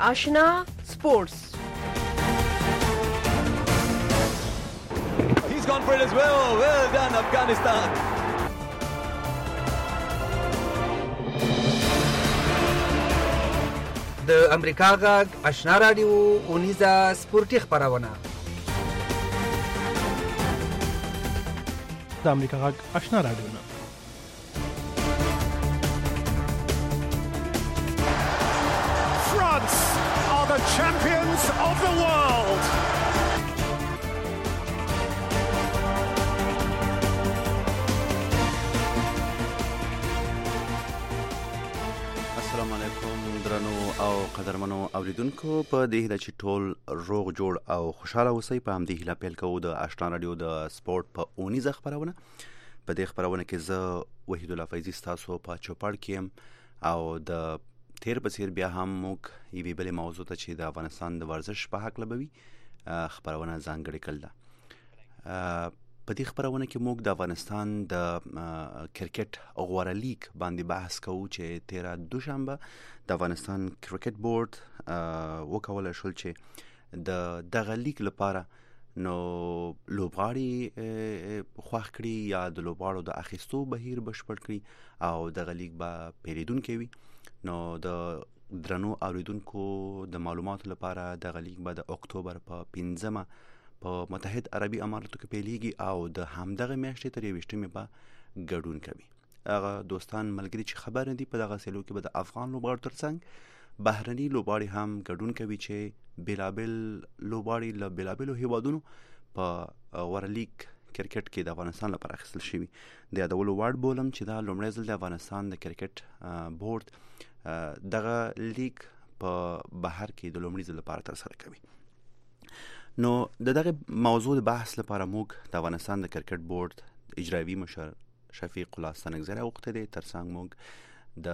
آشنا سپورتس. He's gone for it as well. Well done, Afghanistan. د امریکا غږ آشنا رادیو اونیزه سپورتي خبرونه. د امریکا غږ آشنا رادیو نه France are the champions of the world. السلام علیکم درنو او قدرمنو اوریدونکو، په دې هیله چې ټول روغ جوړ او خوشاله اوسئ. په همدې هیله پیل کوو د آشنا رادیو د سپورت په اونیزه خبرونه. په دې خبرونه کې زه وحید الله فیضی ستاسو په چوپړ کې یم او د تیر بسیر بیا هم موږ یوې بلې موضوع ته چې د افغانستان د ورزش په هکله به وي خبرونه ځانګړې کړل ده. په دې خبرونه کې موږ د افغانستان د کرکټ غوره لیگ باندې بحث کوو چې 13 دوشنبه د افغانستان کرکټ بورډ وکولای شول چې د دغه لیگ لپاره نو لوبغاړي خوښ کړي یا د لوبغاړو د اخیستو بهیر بشپړ کړي او دغه لیگ به پیریدونکي وي. نو د درنو اوریدونکو د معلوماتو لپاره دغه لیگ به د اکتوبر په 15 په متحد عربي اماراتو کې پیلیږي او د همدغه میاشتې تر 21 به ګډون کوي. هغه دوستان ملګري چې خبر نه دي په دغه سیلو کې به د افغان لوبغاړو ترڅنګ بهرني لوبغاړي هم ګډون کوي چې بیلابل لوبغاړي له بیلابلو هیوادونو په غوره لیگ کرکټ کې د افغانستان لپاره اخیستل شوي. د یادولو وړ بولم چې دا لومړی ځل د افغانستان د کرکټ بورډ دغه لیگ په بهر کې د لومړي ځل لپاره ترسره کوي. نو د دغه موضوع د بحث لپاره موږ د افغانستان د کرکټ بورډ اجرایي مشر شفیق الله ستانکزی راوغوښتی دی. ترڅنګ موږ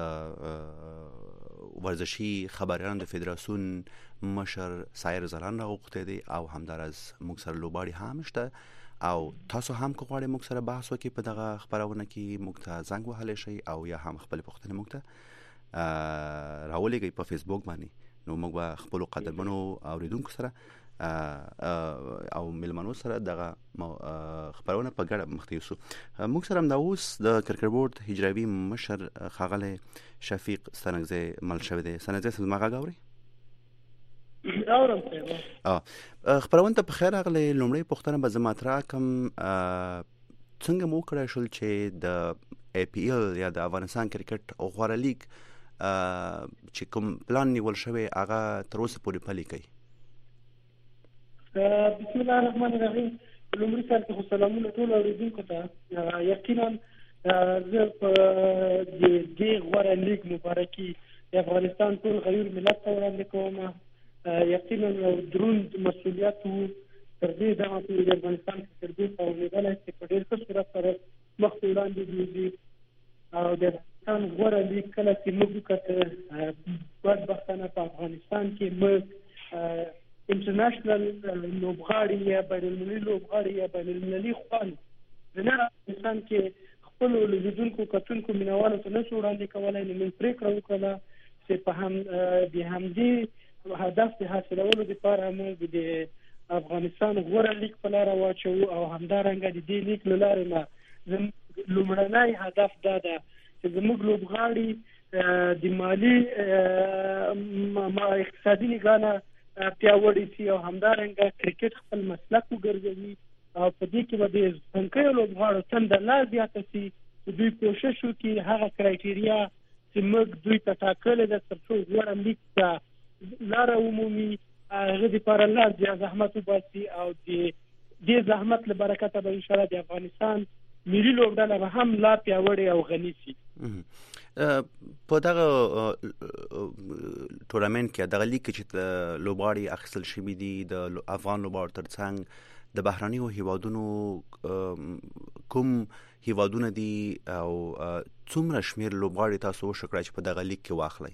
د ورزشي خبریالانو د فدراسیون مشر سایر زلان راوغوښتی دی او همداراز موږ سره لوبغاړي هم شته او تاسو هم که غواړئ موږ سره بحث وکړئ په دغه خبرونه کې موږ ته زنګ وهلی شئ او یا هم خپلې پوښتنې موږ ته راولېږئ په فیسبوک باندې. نو موږ به خپلو قدرمنو اوریدونکو سره او ملمنو سره دغه خبرونه په ګډه مخ ته یوسو. موږ سره همدا اوس د کرکټ بورډ اجرایي مشر ښاغلی شفیق ستانکزی مل شوی دی. ستانکزی صاحب زما غږ اورئ؟ خبرونه ته په خیر راغلی. لومړی پوښتنه به زه مطرح کړم، څنګه مو وکړای شول چې د ای پی ایل یا د افغانستان کرکټ غوره لیگ چې کوم پلان نیول شوی هغه تر اوسه پورې پلی کوي؟ بسم الله الرحمن الرحیم. لومړی سر کې سلامونه ټول اوریدونکو ته. یقینا زه په دې غوره لیگ مبارکي د افغانستان ټول غیر ملت ته وړاندې کوم. یقینا یو دروند مسؤلیت و تر دې دغه د افغانستان کرکټ بورډ په امیدوارۍ چې په ډېر ښه صورت سره مخ ته وړاندې بوځي او د افغانستان غوره لیگ کله چې موږ وکتل بدبختانه په افغانستان کې موږ انټرنیشنل لوبغاړي یا بین المللي لوبغاړي یا بین المللي خوان نه افغانستان کې خپل لیدونکو کتونکو مینوالو ته نشو وړاندې کولای. نو موږ پرېکړه وکړه چې په هم د همدې هدف د حاصلولو لپاره موږ د افغانستان غوره لیگ په لاره واچو او همدارنګه د دې لیگ له لارې نه زموږ لومړنی هدف دا ده چې زموږ لوبغاړي د مالي اقتصادي نګاه پیاوړی سي او همدارنګه کرکټ خپل مسلک وګرځوي او په دې کې به د ځانګړو لوبغاړو تنده لا زیاته سي چې دوی کوشش وکړي هغه کرایټیریا چې موږ دوی ته ټاکلې ده تر څو غوره لیگ ته لاره ومومي هغه دپاره لا زیات زحمت وباسي او د دې زحمت له برکته به انشاءالله د افغانستان ملي لوبډله به هم لا پیاوړې او غني سي. په دغه ټورنمنت کې دغه لیگ چې لوبغاړي اخیستل شوي دي د افغان لوبغاړو ترڅنګ د بهرنیو هیوادونو کوم هیوادونه دي او څومره شمیر لوبغاړي تاسو وشکړئ چې په دغه لیگ کې واخلئ؟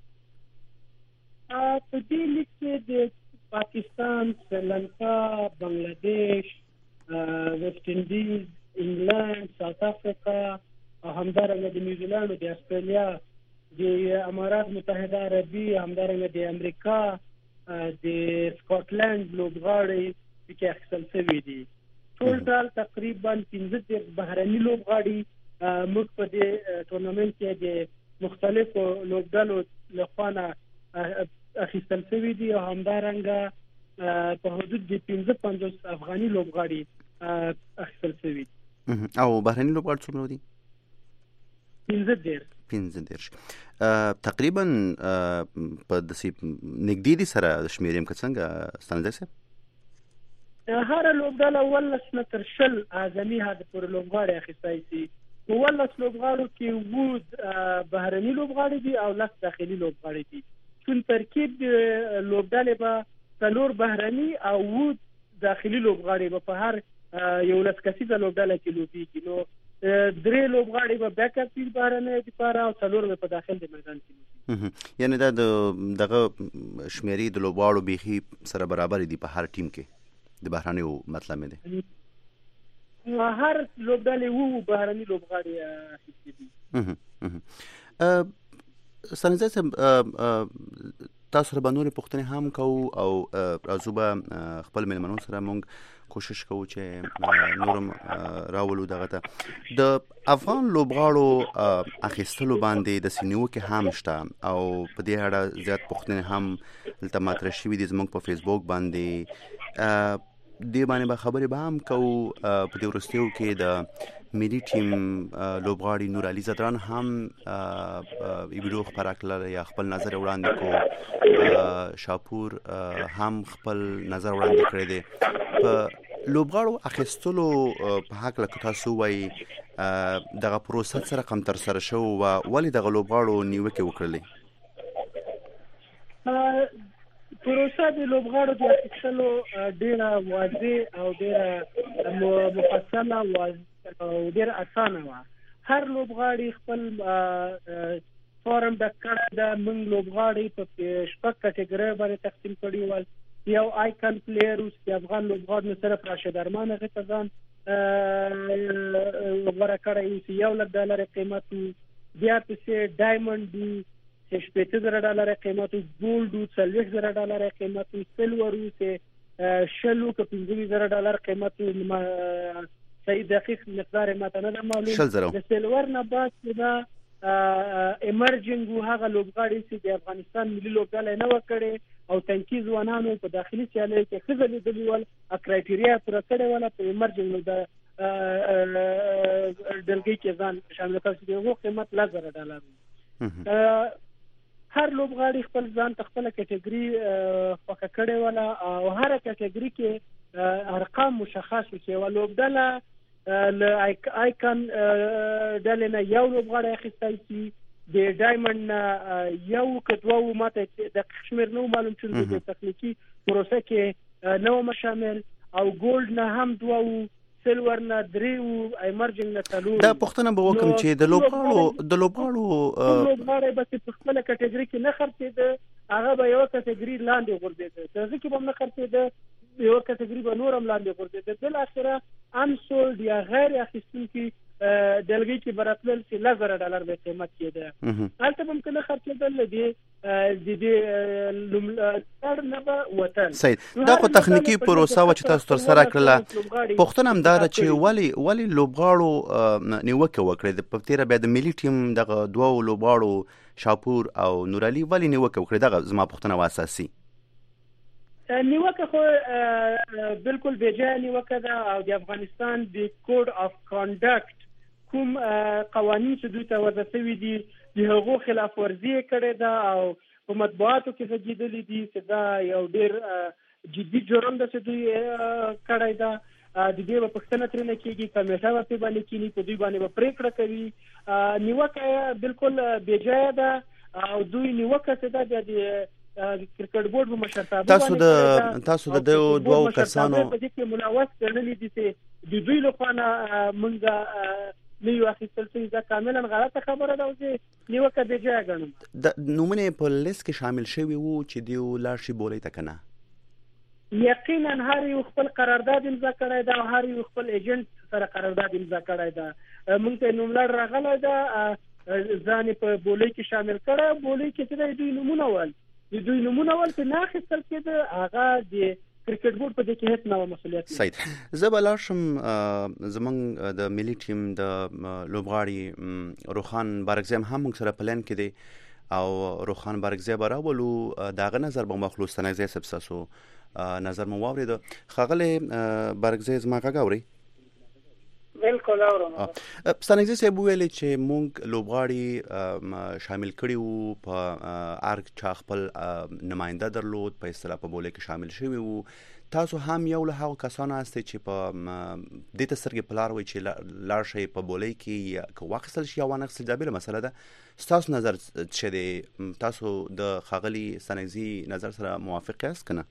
په دې لیگ کې د پاکستان، سریلانکا، بنگلاديش، ویسټ انډیز، انګلند، ساوث افریقا او همدارنګه د نیوزیلند او د استرالیا د امارات متحده عربي همدارنګه د امریکا د سکاټلند لوبغاړي چې اخیستل شوي دي. ټول تقریبا 15 بهرني لوبغاړي موږ په دې تورنمنت کې د مختلفو لوبډلو لخوا اخیستل شوي دي او همدارنګه په حدود د 15 افغاني لوبغاړي اخیستل شوي دي. او بهرني لوبغاړي څومره دي؟ 15 تقریبا په داسې نږدې دي سره شمیرې که څنګه ستانزی صاحب؟ هر لوبډله 18 نه تر 20 اعظمي هدف پر لوبغاړي اخیستی شي. په 18 لوبغاړو کې وود بهرني لوبغاړي دي او 10 داخلي لوبغاړي دي. چون ترکیب لوبډلې به 4 بهرني او وود داخلي لوبغاړي به په هر 11 کسیزه لوبډله کې لوبېږي. نو 3 لوبغاړي به بیک اپ دي بهرني لپاره او 4 به په داخل د میدان کې. یعنی دا دغه شمیرې د لوبغاړو بیخي سره برابر دي په هر ټیم کې د بهرنیو مطلب دی؟ هر لوبډلې وو بهرني لوبغاړي اخیستي دي. ستانزی صاحب تاسو سره به نورې پوښتنې هم کوو او راځو به خپل مېلمنو سره موږ کوشش کوو چې نورم راولو دغه ته د افغان لوبغاړو اخیستلو باندې د نیوکې هم شته او په دې اړه زیات پوښتنې هم دلته مطرح شوي دي زموږ په فیسبوک باندې. دې باندې به خبرې به هم کوو. په دې وروستیو کې د ملي ټیم لوبغاړي نور علي زدران هم ویډیو خپاره کړله یا خپل نظر وړاندې کو. شاپور هم خپل نظر وړاندې کړی دی. په لوبغاړو اخیستلو په هکله که تاسو وایي دغه پروسه څه رقم ترسره شوې وه، ولې دغه لوبغاړو نیوکې وکړلې؟ پروسه د لوبغاړو د اخیستلو ډېره واضح او ډېره مفصله او ډېره اسانه وه. هر لوبغاړي خپل فارم ډک کړی ده. موږ لوبغاړي په 6 کټګریو باندې تقسیم کړي ول. یو آیکن پلیر اوس د افغان لوبغاړو نه صرف راشد ارمان هغه ته ځان غوره کړی اوس $1,00,000 قیمت و. بیا پسې ډایمنډ و $50,000 قیمت و. ګولډ و $40,000 قیمت و. سلور و $15,000 که $15,000 قیمت و. صحیح دقیق مقدار ماته نه معلوم. د سلور نه بعد دا ایمرجنګ و هغه لوبغاړي چې د افغانستان ملي لوبډله نه وکړي او تنکي ځوانانو په داخلي سیالیو کې ښه ځلېدلي ول، کرایټیریا پوره کړې وله. په ایمرجنګ د ډلګۍ کې ځان شامل کړ چې د هغو قیمت $10,000. هر لوبغاړي خپل ځان ته خپله کټګري خوښه کړې وله او هره کټګري کې ارقام مشخص و چې یوه لوبډله له آیکن ډلې نه یو لوبغاړی اخیستی شي. د ډایمنډ نه یو که دوه ماته دقیق شمېر نه معلوم چې د تخنیکي پروسه کې نه وم شامل. او ګولډ نه هم 2 و. سلور نه 3 و. ایمرجنګ نه 4. دا پوښتنه به وکړم چې د لوبغاړو به په خپله کټګري کې نه خرڅېده، هغه به یوه کټګري لاندې غورځېده. هغه کې به هم نه خرڅېده، یوه کټګري به نور هم لاندې غورځېده. بالاخره انسولډ یا غیر اخیستونکي ډلګۍ کې به راتلل چې $10,000 به قیمت کېده. هلته به هم که نه خرڅېدل د دې نه به وتل. صحیح. دا خو تخنیکي پروسه وه چې تاسو ترسره کړله. پوښتنه هم دا ده چې ولې لوبغاړو نیوکې وکړې؟ په تېره بیا د ملي ټیم دغه 2 لوبغاړو شاپور او نور علي ولې نیوکې وکړې؟ دغه زما پوښتنه وه اساسي. نیوکه خو بالکل بېجایه نیوکه ده او د افغانستان د کوډ اف کانډکټ کوم قوانین چې دوی ته وضع شوي دي د هغو خلاف ورزي یې کړې ده او په مطبوعاتو کې غږېدلي دي چې دا یو ډېر جدي جرم ده چې دوی کړی ده. د دې به پوښتنه ترېنه کېږي، کمیټه به پرې باندې کېني، په دوی باندې به پرېکړه کوي. نیوکه بالکل بېجایه ده او دوی نیوکه چې ده بیا د کرکټ بورډ په مشرتابه تاسو د دوه کسانو په دې کې ملوث ګڼلي دي چې د دوی لخوا نه موږ نه یو اخیستل شوي. دا کاملا غلطه خبره ده او زه نیوکه بېجایه ګڼم. د نومونه په لیست کې شامل شوي وو چې دوی لاړ شي بولۍ ته که نه؟ یقینا هر یو خپل قرارداد امضا کړی ده او هر یو خپل ایجنټ سره قرارداد امضا کړی ده. موږ ته نوملړ راغلی ده. ځان په بولۍ کې شامل کړه. بولۍ کې چې دوی نمونه ول په نه اخیستل کېده، هغه د کرکټ بورډ په دې کې هیڅ نه مسؤلیت نه. صحیح. زه به لاړ شم زمونږ د ملي ټیم د لوبغاړي روخان بارکزی هم موږ سره پلان کې دی او روخان بارکزی به راولو، دغه نظر به مخلوص ستانکزی صاحب ستاسو نظر مو واورید. ښاغلی بارکزی زما غږ اورئ؟ بالکل اورم. ستانکزی صاحب ویل چې موږ لوبغاړي شامل کړي وو، په هر چا خپل نماینده درلود، په اصطلاح په بولۍ کې شامل شوي وو. تاسو هم یو له هغو کسانو هستئ چې په دې ته سترګې په لار وئ چې لاړ شئ په بولۍ کې که واخیستل شي یا وانه اخیستل دا بېله مسله ده. ستاسو نظر څه دی؟ تاسو د ښاغلي ستانکزي نظر سره موافق یاست که نه؟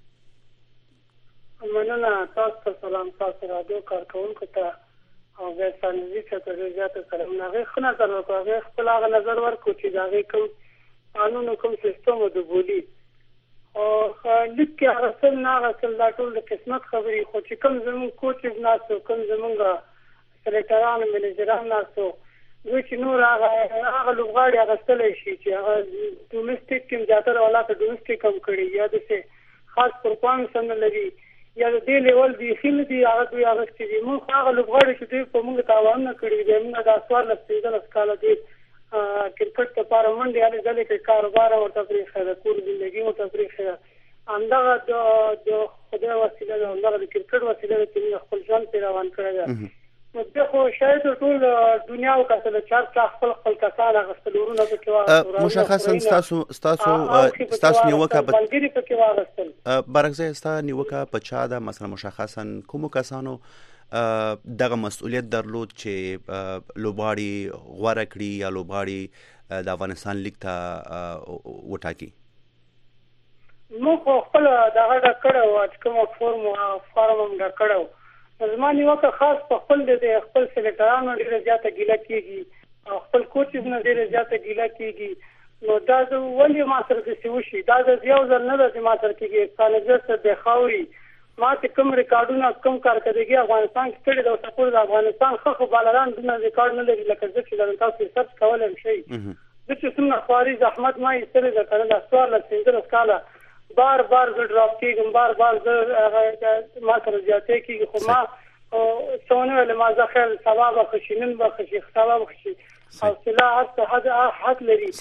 مننه. تاسو ته سلام، تاسو رادیو کارکوونکو ته او بیا ستانکزي ته ډېر زیاته سلام. هغې ښه نظر وکړو، هغې خپل هغه نظر ورکړو چې د هغې کوم قانون او کوم سیستم و د بولي او لیک کې اغوستل نه اغوستل دا ټول د قسمت خبرې، خو چې کوم زموږ کوچ ناست و، کوم زموږ سلیکټران منیجران ناست و، دوی چې نور هغه لوبغاړي اغوستلی شي چې هغه ډومسټیک ټیم زیاتره حالات ډومسټیک هم کړي یا داسې خاص پرفارمنس هم نه لري یا د دې لیول بیخي نه دي هغه دوی اغوستي دي. موږ هغه لوبغاړي چې دوی په موږ تاوان نه کړي دي، موږ دا 14-15 کاله دي کرکټ لپاره منډې هلې ځلې کوي، کاروبار ورته پرېښی ده، کور زندګي ورته پرېښې ده. همدغه د خدای وسیله ده، همدغه د کرکټ وسیله ده چې موږ خپل ژوند پرې روان کړی ده. نو بیا خو شاید ټول دنیا وکتله چې هر چا خپل کسان اغوستل، ورونه پکې واغوستل، مشخصا ستاسو نیوکه ملګري پکې واغوستل. بارکزی ستا نیوکه په چا ده؟ مثلا مشخصا کومو کسانو دغه مسؤلیت درلود چې لوبغاړي غوره کړي یا لوبغاړي د افغانستان لیګ ته وټاکي؟ موږ خو خپل دغه ډک کړی وو، چې کوم فارم هم ډک کړی وو. زما نیوکه خاص په خپل د خپل سلیکټرانو ډېره زیاته ګیله کېږي او خپل کوچز نه ډېره زیاته ګیله کېږي. نو دا ولې ما سره داسې وشي؟ دا د یو ځل نه ده چې ما سره کېږي. ستانکزی صاحب د خاوري ما چې کوم ریکارډونه کوم کارکردګي افغانستان کې کړې ده او سپورټ د افغانستان ښه بالران دومره ریکارډ نه لري لکه زه چې لرم. تاسو سرچ کولی هم شئ. زه چې څومره خواري زحمت ما ایستلی ده که نه، دا 14-15 کاله بار زه ډراپ کېږم، بار زه ما سره زیاتی کېږي، خو ما څه ونه ویل ما زه خیر سبا به ښه شي، نن به ښه شي، سبا به ښه شي. حوصله هر څه حد لري.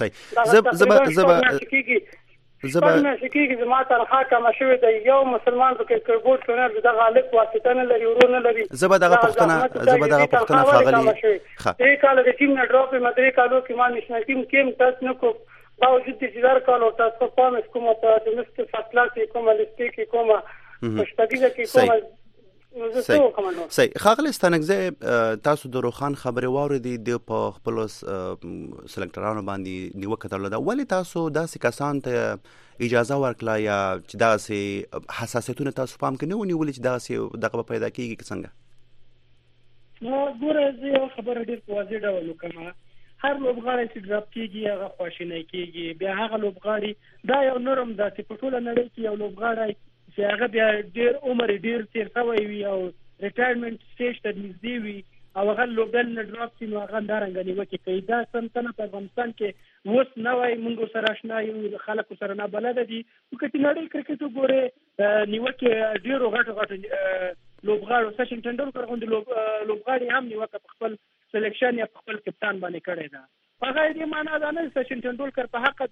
زما تنخوا کمه شوې ده، یو مسلمان په کرکټ بورډ کې دغه هلک واسطه نه لري، ورور نه لري. زه به دغه پوښتنه ښاغلي 3 کاله د ټیم نه ډراپ یم، 3 کالو کې ما نېشنل ټیم کې هم ټچ نه کړو، باوجود د چې 10 کالو تاسو پرفارمنس کومه په ډومسټیک فرسټ کلاس کې کومه لیسټ کې کومه په شپږیزه کې کومه. صحیح. ښاغلی ستانکزی تاسو د روخان خبرې واورېدې، د په خپلو سلیکټرانو باندې نیوکه درلوده. ولې تاسو داسې کسانو ته اجازه ورکړه یا چې داسې حساسیتونه تاسو پام کې نه ونیولې چې داسې دغه به پیدا کېږي که څنګه؟ نو ګوره زه یو خبره ډېر په واضح ډول وکړم. هر لوبغاړی چې ډراپ کېږي هغه خواشینی کېږي. بیا هغه لوبغاړي دا یو نورم ده چې په ټوله نړۍ کې یو لوبغاړی چې هغه بیا ډېر عمر ډېر تېر شوی وي او ریټایرمنټ سټیج ته نږدې وي او هغه لوبډل نه ډراپ شي، نو هغه همدارنګه نیوکې کوي. دا سمتنه په افغانستان کې اوس نه وایي، موږ سره اشنا یو، خلکو سره نابلده دي. که چې نړۍ کرکټ وګورې نیوکې ډېرو غټو لوبغاړو، سچن ټنډولکر غوندې لوبغاړي هم نیوکه په خپل سلیکشن یا په خپل کپتان باندې کړې ده. هغه دې معنا دا نه سچن ټنډولکر په حق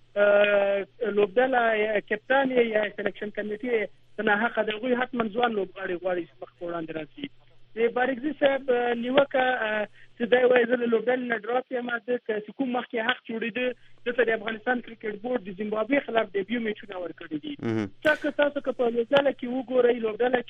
ده لوبډله کپتان یا سلیکشن کمیټې نه حق ده، هغوی حتما ځوان لوبغاړي غواړي چې مخ په وړاندې راشي. د بارکزي صاحب نیوکه چې دی وایي زه له لوبډلې نه ډراپ یم، چې کوم مخکې حق جوړېده دلته د افغانستان کرکټ بورډ د زیمبابوې خلاف ډیبیو میچونه ورکړي دي. تاسو که په لوبډله کې وګورئ، لوبډله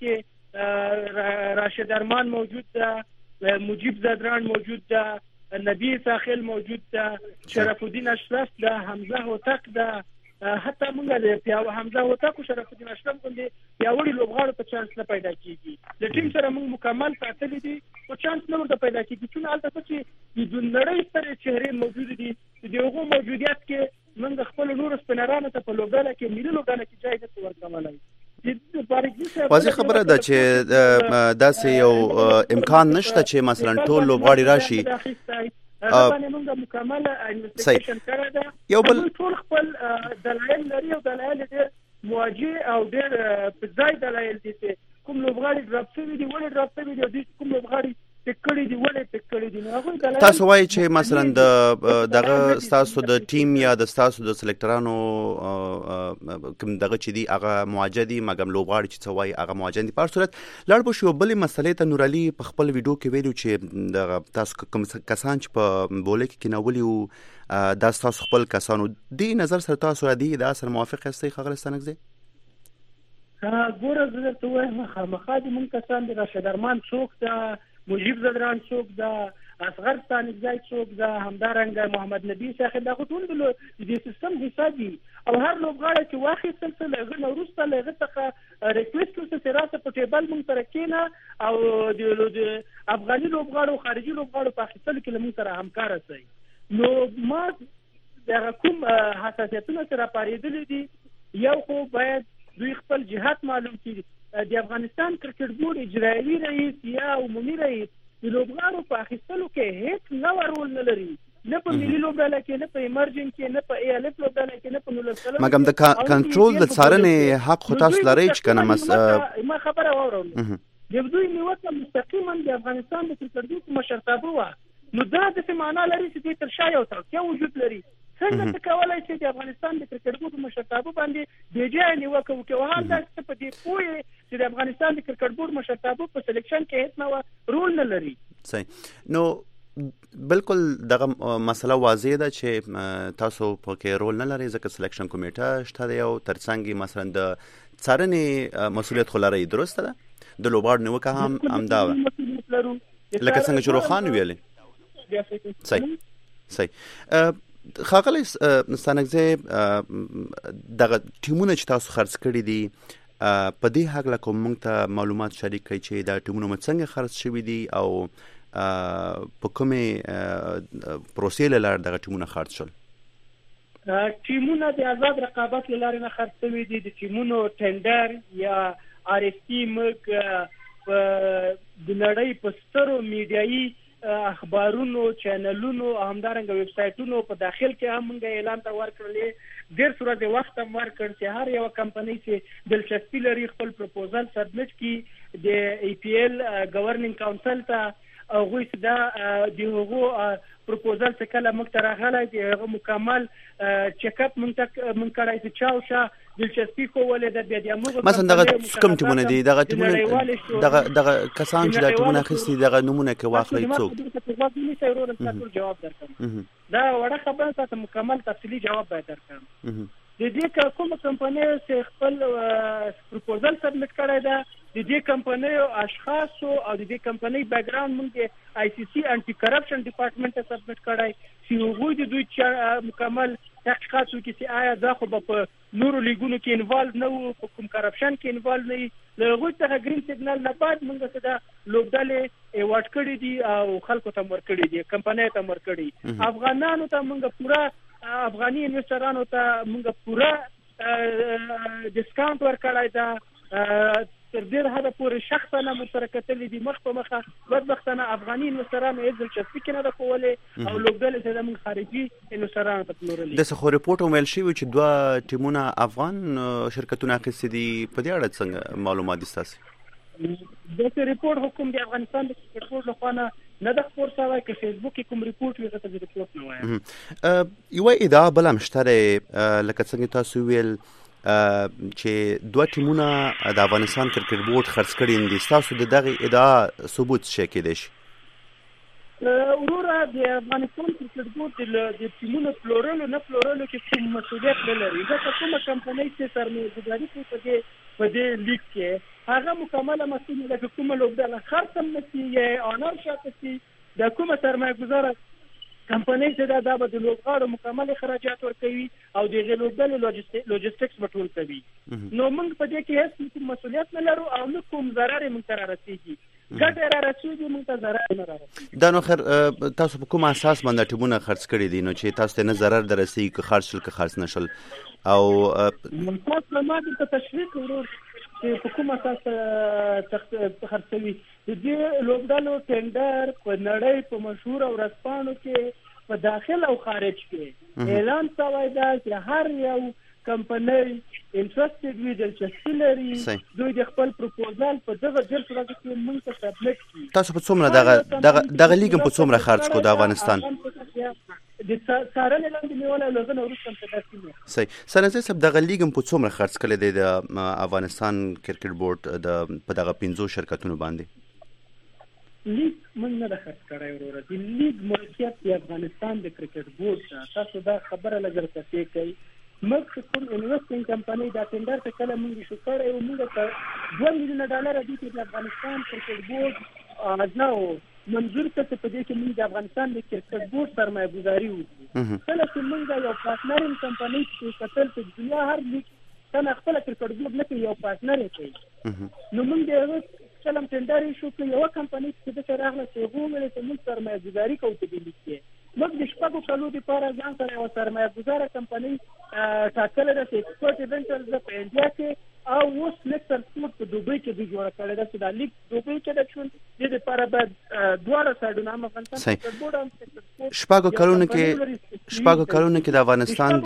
کې راشد ارمان موجود ده، مجیب زدران موجود ده، نبی ساخل موجود ده، شرف الدین اشرف ده، حمزه هوتک ده، حتی موږ د حمزه هوتک او شرف الدین اشرف باندې پیاوړي لوبغاړو ته چانس نه پیدا کېږي. د ټیم سره موږ مکمل ساتلي دي او چانس نه ورته پیدا کېږي، چې هلته چې د نړۍ سترې چهرې موجود دي، د هغو موجودیت کې موږ خپل نورو سپینرانو ته په لوبډله کې ملي لوبډله کې ځای نشو ورکولی. واضح خبره ده چې داسې یو امکان نشته چې مثلا ټول لوبغاړي راشي هغه باندې موږ مکمل انویسټیګیشن کړی دا یو بل ټول خپل دلایل لري او دلایل ډېر مواجه او ډېر په ځای دلایل دي چې کوم لوبغاړي ډراپ شوي دي ولې ډراپ شوي دي او کوم لوبغاړي تکړی دی ولې تکړی دی نو هغه دلایل تاسو وایي چې مثلا دغه تاسو د ټیم یا د تاسو د سلیکټرانو کوم دغه چې دی هغه مواجدي مګم لوبغاړي چې څوای هغه مواجدي په صورت لړ بو شو بلې مسلې ته نور علي په خپل ویډیو کې ویلو چې دغه تاسو کوم کسان چې په بوله کې ناولي او د تاسو خپل کسانو دی نظر سره تاسو دی د اثر موافق هستي خغلستان غزي ګوره زه ته وایم خامخا دې مونږ کسان د راشد ارمان څوک دا مجيب زدران څوک دا اصغر ثانیزای څوک دا همدارنګ محمد نبی صاحب دا ټول د سیستم حسابي او هر لوبغاړی چې واخی سلسله غو وروسته لغه څخه ریکوست وکړي چې راسه په ټیبل مونږ سره کېنه او د افغاني لوبغاړو خارجي لوبغاړو په اخیستلو کې لمون سره همکار شي نو ما دا کوم حساسیتونه سره پاریدلې دي یو خو باید دوی خپل جهات معلوم کړي د افغانستان کرکټ بورډ اجرایي رئیس یا عمومي رئیس د لوبغاړو په اخیستلو کې هیڅ نو رول نه لري نه په ملي لوبډله کې نه په ایمرجن کې نه په ایالف لوبډله کې نه په نولسلم مګم د کنټرول د څارنې حق خو تاسو لرئ چې کنه ما خبره واورم د دوی نیوکه مستقیما د افغانستان د کرکټ بورډ مشرتابه و نو دا د څه معنا لري چې تر شا یو ترکیه وجود لري څنګه څه کولای شي د افغانستان د کرکټ بورډ مشرتابه باندې د جای نیوکه وکړي او هم دا څه په دې پوهه چې د افغانستان د کرکټ بورډ مشرتابه په سلیکشن کې هیڅ نو رول نه لري صحیح نو بالکل دغه مسله واضح ده چې تاسو په کې رول نه لري ځکه سلیکشن کمیټه شته دی او ترڅنګ مثلا د څارنې مسولیت خلاري درسته ده د لوبغاړو نیوکه هم امدا لکه څنګه چې روخان ویلې صحیح خاغلی ستانګزه دغه ټیمونه چې تاسو خرڅ کړی دي په دې حق له کوم ته معلومات شریک کړئ چې دا ټیمونه څنګه خرڅ شوي دي او په کومه پروسې لاره دغه ټیمونه خرڅ شول ټیمونه د آزاد رقابت لاره نه خرڅ شوي دي د ټیمونو ټندر یا آر اس ټي مګ د نړۍ په سترو میډیایي اخبارونو چینلونو همدارنګ ویب سټایټونو په داخل کې هم موږ اعلان ته ورکړلې ډېر سره د وخت هم ورکړ چې هر یو کمپنۍ چې دلچسپي لري خپل پروپوزل سبمیټ کړي د ای پی ایل گورنینګ کونسل ته او غوښ دا د هغو پروپوزل څخه کله موږ ته راغلی دی هغه مکمل چیک اپ موږ کړای چې چاوشه دلچسپي کوله د بیا د موږ مثلا دغه کوم ټیمونه دي دغه ټیمونه دغه کسان چې د ټیمونه خسي دغه نمونه کې واخلي څوک جواب درکړم دا وړه خبره تاسو مکمل تفصیلی جواب به درکړم د دې کوم کمپنۍ چې خپل پروپوزل سبمیټ کړی دا د دې کمپنۍ اشخاص او د دې کمپنۍ بیک ګراوند موږ آی سی سی انټي کرپشن ډپارټمنټ ته سبمیټ کړی چې هغوی د دوی مکمل تحقیقات وکړي چې آیا دا خو په نورو لیګونو کې انوالو نه وو په کوم کرپشن کې انوالو نه له هغوی څخه ګرین سیګنال نه بعد موږ څه دا لوبډلې ایوارډ کړي دي او خلکو ته ورکړي دي کمپنۍ ته ورکړي افغانانو ته موږ پورا افغاني انویسټرانو ته موږ پورا ډیسکاونټ ورکړای دا تر ډېر حده پورې شخصا مشارکتلې دي مخ په مخه بدبختانه افغاني انویسټرانو یې دلچسپي کې نه ده کولې او لوبډلې ته زموږ خارجي انویسټرانو ته پلورلې د څه ریپورت ویل شوی چې دوه ټیمونه افغان شرکتونه اخیستي دي په دې اړه څنګه معلومات دي تاسو د ریپورت حکومت د افغانستان د ریپورت لخوا نه د خبر سره کې فیسبوک کې کوم ریپورت وي چې د ریپورت نه وایم یو ادعا بل مشتره لکه څنګه تاسو ویل چې دوه ټیمونه د افغانستان کرکټ بورډ خرڅ کړي دي تاسو د دغه ادعا ثبوت شې کېدای شي وروره د افغانستان کرکټ بورډ د ټیمونو پلورلو نه پلورلو کې کوم مسؤلیت نه لري ځکه کومه کمپنۍ چې سرمایه‌ګذاري کوي په دې لیګ کې هغه مکمله مسؤل ده کومه لوبډله خرڅم نشي یا اونر شاته شي د کومه سرمایه‌ګذار کمپنۍ چې دا به د لوبغاړو مکمل اخراجات ورکوي او د غلوبډلې لوجستیکس بټول کوي نو موږ په دې کې هیڅ مسؤلیت نه لرو او نه کوم ضرر موږ ته رسیږي ګټه را رسیږي موږ ته ضرر نه رسیږي دا نو خیر تاسو په کوم اساس باندې ټیمونه خرڅ کړي دي نو چې تاسو ته نه ضرر درسي که خرڅ نشل او تاسو ما د تشویق ورور چې په کومه اساس خرڅوي. د دې لوبډالو ټینډر په نړۍ په مشهور او ورځپاڼو کې په داخل او خارج کې اعلان شوی دی چې هر یو کمپنۍ انټرسټډ وي دلچسپي لري دوی د خپل پروپوزال په دغه جلسه کې موږ ته سبمیټ کړي. تاسو په څومره دغه لیګ په څومره خرج کو د افغانستان د څارنې لاندې نیولای لږه وروسته تدارکونه. صحیح. سنځي سب دغه لیګ په څومره خرج کړي دی د افغانستان کرکټ بورډ د په دغه 15 شرکتونو باندې؟ لیګ موږ نه خرڅ کړای وروره. د لیګ ملکیت د افغانستان د کرکټ بورډ تاسو دا خبره لګر څه کوي. موږ کوم انویسټینګ کمپنۍ دا ټینډر ته کله موږ شو کړی او موږ ته $2 میلیون د افغانستان کرکټ بورډ اجناو منظور کړ په دې کې موږ د افغانستان د کرکټ بورډ سرمایه گذاري وکړو. کله چې موږ یو پارتنرینګ کمپنۍ چې کتل په دنیا هر لیګ څنګه خپل کرکټ بورډ نه کوي یو پارتنر کوي نو موږ د کلم ټینډر شو کې یو کمپنۍ چې د راغله چې وګورئ چې موږ سرمایه گذاري کوو په دې لیګ کې. موږ د شپږو کلو لپاره ځان سره یو سرمایه گذاره کمپنۍ ټاکلې ده چې ایکسپورټ ایونټرز په انډیا کې او اوس لیکسر سپورټ په دوبۍ کې د جوړ کړل ده چې دا لیګ دوبۍ کې د شون د لپاره بعد دوه سایډونه هم افغانستان کرکټ بورډ هم شپږو کلونو کې د افغانستان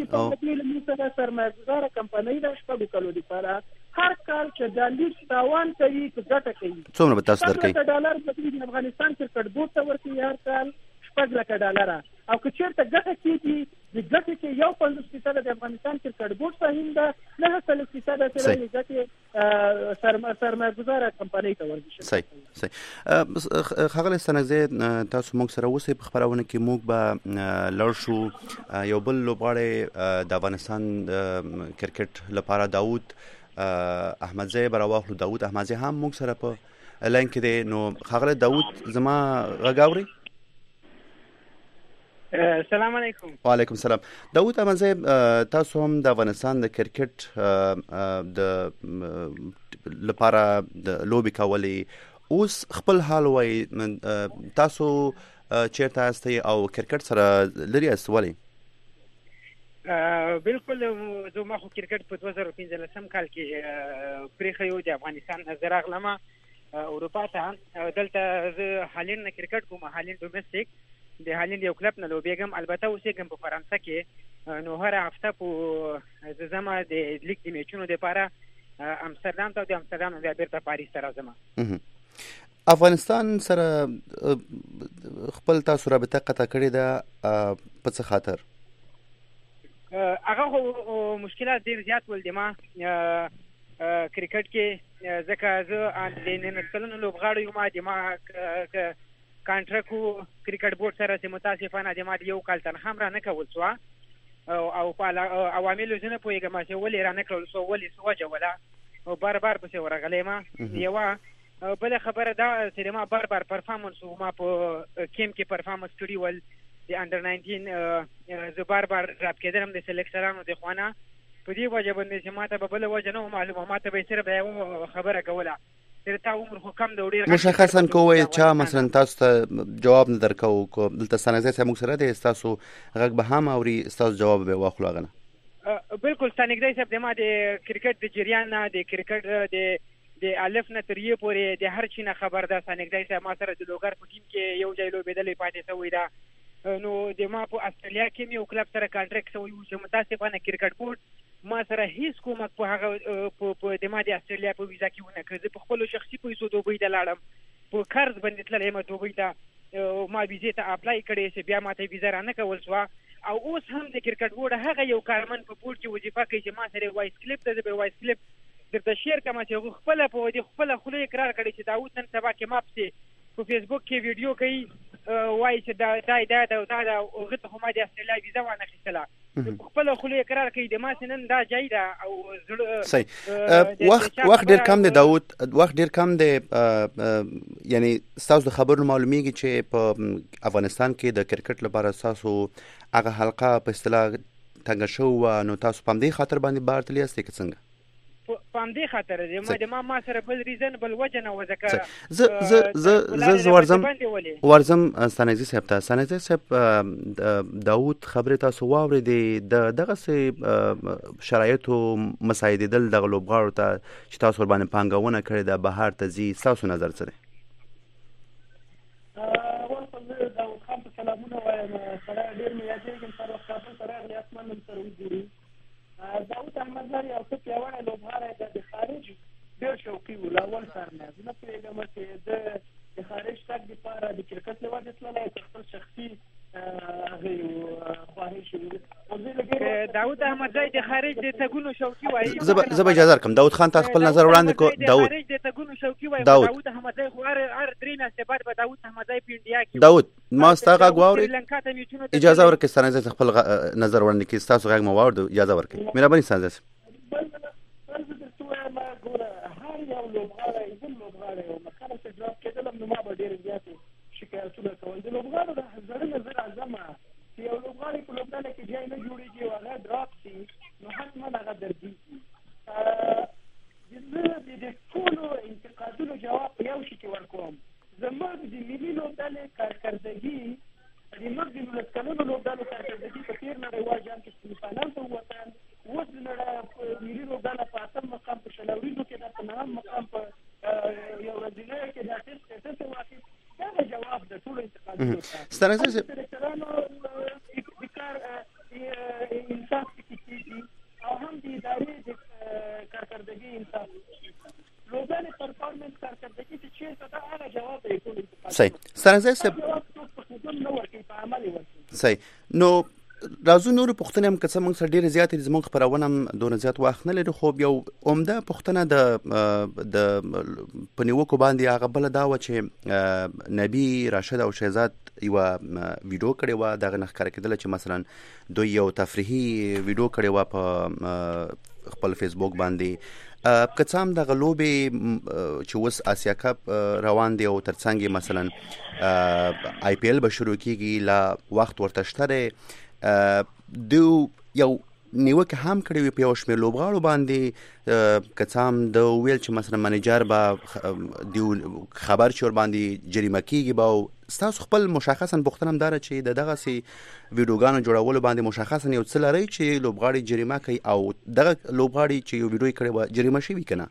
د سرمایه گذاره کمپنۍ د شپږو کلو لپاره هر کال چې د لیګ تاوان کوي چې ګټه کوي. څومره به تاسو درکړئ؟ $1 د افغانستان کرکټ بورډ ته ورکړي هر کال $6,00,000 او که چیرته ګټه کیږي د ګټې کې 50% د افغانستان کرکټ بورډ سهم ده 9% سره د ګټې سرمایه گذاره کمپنۍ ته ورکړي. صحیح. خغل سنځي تاسو موږ سره اوسې په خبرونه کې موږ به لړ شو یو بل لوبغاړی د افغانستان کرکټ لپاره داوود احمدزی براواخلو. داوود احمدزی هم موږ سره په لاین کې دی. نو خغل داوود زما غاوري. السلام علیکم. وعلیکم السلام. داوود احمدزی تاسو هم د افغانستان د کرکټ د لپاره د لوبي کولې اوس خپل حال وای تاسو چیرته استئ او کرکټ سره لري استولئ؟ بالکل زه ما خو کرکټ په 2015 کال کې پریخیو د افغانستان زراغ لمه اروپا ته دلته زه هالند کرکټ کوم هالند ډومېسټیک د هالند یو کلب نه لوبېږم. البته اوسېږم په فرانسه کې نو هر هفته په زما د لیګ د میچونو لپاره امستردام ته د امستردام بیا بیرته پاریس ته راځم. افغانستان سره خپل تاسو رابطه قطع کړې ده په څه خاطر؟ هغه مشکلات ډېر زیات ول د ما کرکټ کې ځکه زه د نن کلونو لوبغاړی یم. د ما کانټرکټ کرکټ بورډ سره چې متاسفانه د ما یو کال تنخوا هم را نه کول شوه او په عواملو زه نه پوهېږم چې ولې را نه کړل شو ولې څه وجه وله او بار پسې ورغلی ما. یوه بله خبره دا چې ما بار پرفارمنس ما په کیم کې پرفارمنس کړي ول د انډر 19 زه بار ډراپ کېدلم د سلیکټرانو د خوا نه په دې وجه باندې چې ما ته به بله وجه نه معلومه ما ته به صرف یوه خبره کوله تا عمر خو کم د ډېر مشخصا کوی چا مثلا تاسو ته جواب نه درکو کو دلته سنځي چې موږ سره د تاسو غږ به هم اوري تاسو جواب به واخلو غنه. بالکل سنځي صاحب د ما د کرکټ د جریان نه د کرکټ د الف نه تر یې پورې د هر چی نه خبر ده. سنځي صاحب ما سره د لوګر په ټیم کې یو ځای لوبېدلې پاتې شوی ده. نو د ما په استرالیا کې یو کلب سره کانټرکټ شوی و چې متاسفانه کرکټ بورډ ما سره هیڅ کومک په هغه په د ما د استرالیا په ویزا کې ونه کړ. زه په خپلو شخصي پیسو دوبۍ ته لاړم په قرض باندې تللی یم دوبۍ ته ما ویزې ته اپلای کړی چې بیا ما ته ویزا را نه کول شوه او اوس هم د کرکټ بورډ هغه یو کارمن په بورډ کې وظیفه کوي چې ما سره وایس کلیپ ته د وایس کلیپ درته شیر کوم چې هغه خپله په دې خپله خوله اقرار کړی چې داود نن سبا کې ما پسې په فیسبوک کې ویډیو کوي وایي چې دا هغه ته خو ما د استرالیا ویزا وانه اخیستله خپله خوله اقرار کوي د ما نن دا جای ده او صحیح. وخت ډېر کم دی داود، وخت ډېر کم دی. یعنی ستاسو د خبرونو معلومیږي چې په افغانستان کې د کرکټ لپاره ستاسو هغه حلقه په اصطلاح تنګه شوې وه، نو تاسو په همدې خاطر باندې بهر تللي یاستئ که څنګه؟ په همدې خاطر دی ما سره بل ریزن بل وجه نه و ځکه زه ورځم ستانکزي صاحب ته. ستانکزي صاحب داود خبرې تاسو واورېدې د دغسې شرایطو مساعدېدل دغه لوبغاړو ته چې تاسو ورباندې پانګونه کړې ده بهر ته ځي، ستاسو نظر څه دی؟ داود خان ته سلامونه وایم. سړی ډېر مې یادېږم سر وخت کابل ته راغلی اسمان هم سره وګورو. داود احمدزی یو څه پیاوړی لوبغاړی دی، د خارج ډېر شوقي و له اول سر نه. زه نه پوهېږم چې د خارج تګ دپاره د کرکټ له وجې تللی که خپل شخصي هغه خواهش و. داود احمدزی د خارج د تګونو شوقي وایي. زه به اجازه درکړم داود خان ته خپل نظر وړاندې کړو. داود خارج د تګونو شوقي وایي. داود احمدزی خو هر درې میاشتې بعد به داود احمدزی په انډیا کې. داود ما ستا غږ واورېد، اجازه ورکړئ ستانکزي صاحب خپل نظر وړاندې کړي. ستاسو غږ مو واورېد، اجازه ورکړئ مهرباني ستانکزي صاحب. هر یو لوبغاړی بل لوبغاړی و کله چې ډراپ کېدلم نو ما به ډېرې زیاتې شکایتونه کول. د لوبغاړو د زړه زه راځمه چې یو لوبغاړی په لوبډله کې ځای نه جوړېږي او هغه ډراپ شي نو حتما هغه دردېږي. زه د ټولو انتقادونو جواب په یو شي کې ورکوم. زموږ د ملي لوبډلې کارکردګي زموږ د 19 کلونو لوبډلو کارکردګي په تېر نړیوال جام کې سیمیفاینل ته ووتل. اوس د ملي لوبډله په 8 مقام په شلوریزو کې ده، په 9 مقام په یو ورځنیو کې ده. ټیسټ واخیست. دا جواب د ټولو انتقادونو ستانکزي صاحب د کار انصاف پکې کېږي او هم د ادارې د کارکردګي انصاف لوبډلې پرفارمنس کارکردګي چې چېرته ده هغه جواب دی ټولو انتقادونو. صحیح. ستانکزي صاحب صحیح. نو راځو نورو پوښتنې هم که څه موږ سره ډېرې زیاتې دي، زموږ خپرونه هم دونه زیات وخت نه لري، خو یو عمده پوښتنه د په نیوکو باندې هغه بله دا وه چې نبي راشد او شهزاد یوه ویډیو کړې وه، دغه نه ښکاره کېدله چې مثلا دوی یو تفریحي ویډیو کړې وه په خپل فیسبوک باندې. که څه هم دغه لوبې چې اوس آسیا کپ روان دی او ترڅنګ یې مثلا آی پی ایل به شروع کېږي، لا وخت ورته شته دی. دو یو نیوکه هم کړې وي په یو شمېر لوبغاړو باندې، که څه هم د ویل چې مثلا منیجر به خبر چې ورباندې جریمه کېږي به. او ستاسو خپل مشخصا پوښتنه هم دا ده چې د دغسې ویډیوګانو جوړولو باندې مشخصا یو څه لرئ چې لوبغاړي جریمه کوي او دغه لوبغاړي چې یو ویډیو یې کړی وه جریمه شوي که نه؟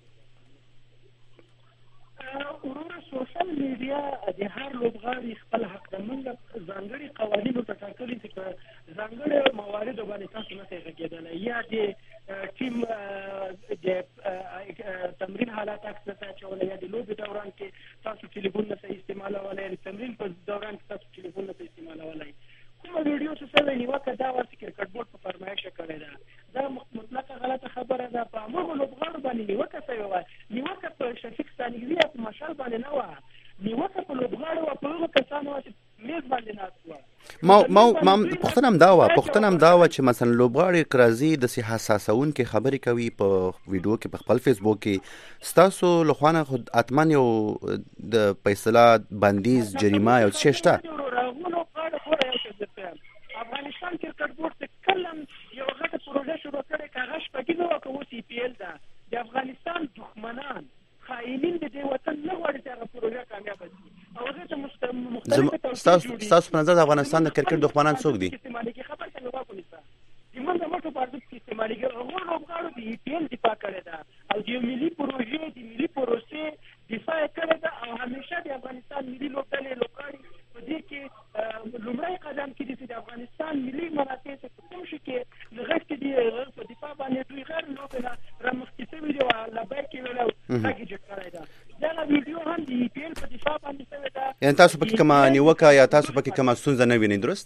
سوشل میډیا د هر لوبغاړي خپل حق ده. موږ ځانګړي قوانینو ته ټاکلي چې په ځانګړي مواردو باندې تاسو نه شئ غږېدلی، یا د ټیم د تمرین حالات عکس نه شئ اچولی، یا د لوبې دوران کې تاسو ټلیفون نه شئ استعمالولی، یا د تمرین په دوران کې تاسو ټلیفون نه شئ استعمالولی. کومه ویډیو چې شوې نیوکه دا وه چې کرکټ بورډ په فرمایشه کړې ده، دا مطلقه غلطه خبره ده. په هماغو لوبغاړو باندې نیوکه شوې وه. نیوکه په شفیق ستانکزي یا په مشال باندې نه وه، نیوکه په لوبغاړو وه، په هغو کسانو وه چې میز باندې ناست وه. پوښتنه هم دا وه چې مثلا لوبغاړي راځي داسې حساسونکې خبرې کوي په ویډیو کې په خپل فیسبوک کې، ستاسو له خوا نه خو حتما یو د په اصطلاح بندیز جریمه یو څه شته؟ افغانستان کرکټ بورډ چې کله یو غټه پروژه شروع کړې که هغه شپږیزه وه که اوس ای پی ایل ده، د افغانستان دښمنان خائنین د دې وطن نه غواړي چې هغه پروژه کامیابه شي او هغې ته مختلفې ستاسو په نظر د افغانستان د کرکټ دښمنان څوک دي؟ استعمالېږي خبر څنګه واکونیسه زموږ د مټو په ارزښت کې استعمالېږي. هغو لوبغاړو د ای پی ایل دفاع کړې ده او د ملي پروژې د ملي پروسې دفاع یې کړې ده او همیشه د افغانستان ملي لوبډلې لوبغاړي په دې کې لومړی قدم کې دي چې د افغانستان ملي منافع څه په کوم شي کې نغښتې دي، په دفاع باندې دوی غیر لوبې نه رامخکې شوي دي او لبیک یې ویلی او غږ یې جګ کړی ده. دغه ویډیو هم د ای پی ایل په دفاع باندې شوې ده. یعنې تاسو پکې کومه نیوکه یا تاسو پکې کومه ستونزه نه وینئ، درست؟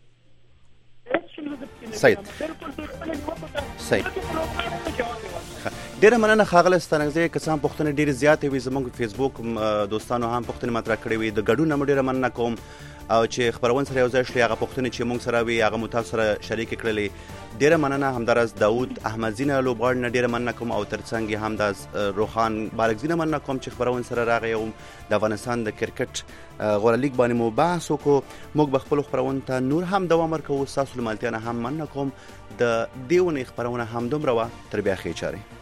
صحیح. ډیره مننه ښاغلی ستانکزی. که څه هم پوښتنې ډېرې زیاتې وي، زموږ فیسبوک دوستانو هم پوښتنې مطرح کړې وي، د ګډون نه مو ډېره مننه کوم او چې خپرون سره یو ځای شلې هغه پوښتنې چې موږ سره وي هغه مو تاسو سره شریکې کړلې. ډیره مننه. همداراز داود احمدزي نه لوبغاړي نه ډیره مننه کوم او ترڅنګ یې همداز روخان بارکزي نه مننه کوم چې خپرون سره راغی او د افغانستان د کرکټ غوره لیګ باندې مو بحث وکړو. موږ به خپلو خپرونو ته نور هم دوام ورکوو. ستاسو له ملتیا نه هم مننه کوم. د دې اونۍ خپرونه همدومره وه. تر بیا ښې چارې.